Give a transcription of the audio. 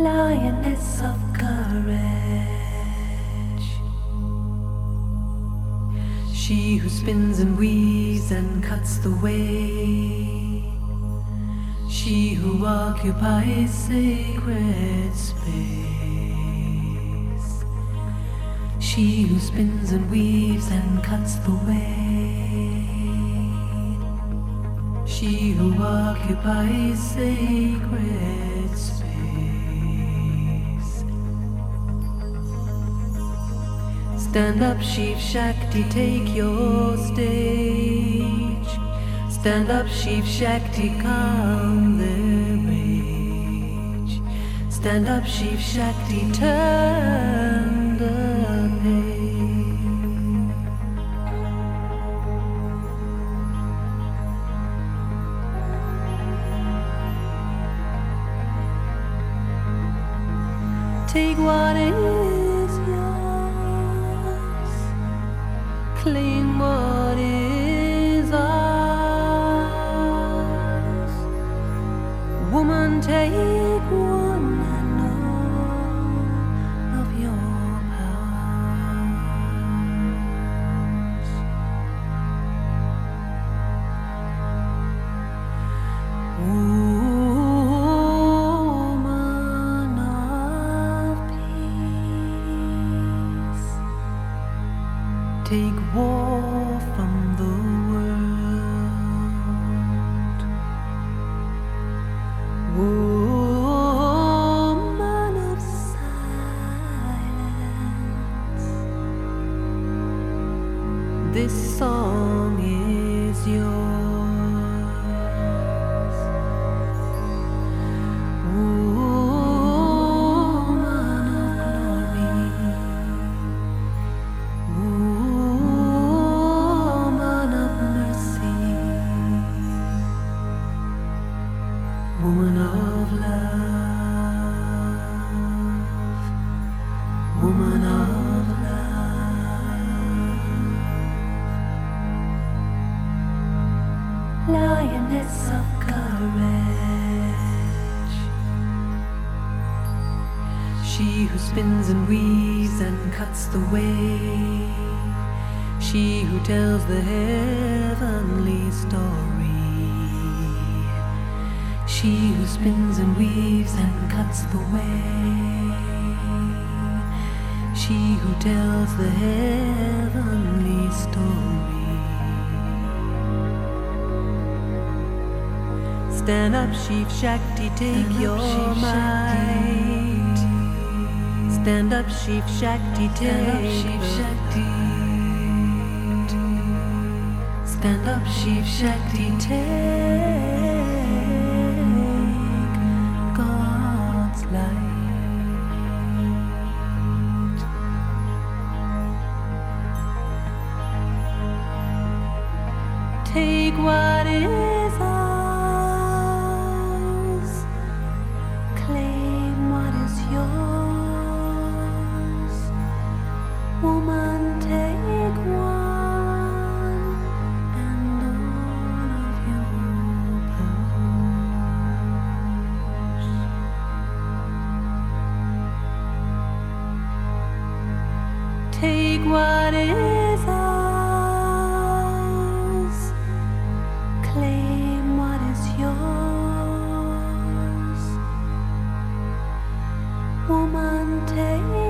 lioness of courage, she who spins and weaves and cuts the way, she who occupies sacred space, she who spins and weaves and cuts the way, she who occupies sacred space. Stand up, Shiv Shakti, take your stage. Stand up, Shiv Shakti, calm their rage. Stand up, Shiv Shakti, turn the page. Take what is yours, claim what is ours. Woman, take one and all of your powers. Woman of peace, take war from the world. Woman of silence, this song is yours. Woman of glory, woman of mercy, woman of love, woman of love, lioness of courage, she who spins and weaves and cuts the way, she who tells the heavenly story, she who spins and weaves and cuts the way, she who tells the heavenly story. Stand up, Shiv Shakti, take your might. Stand up, Shiv Shakti, take stand up, Shiv Shakti, take God's light. Take what is ours, claim what is yours. Woman, take one and all of your powers. Take what is ours, claim what is yours. Woman, take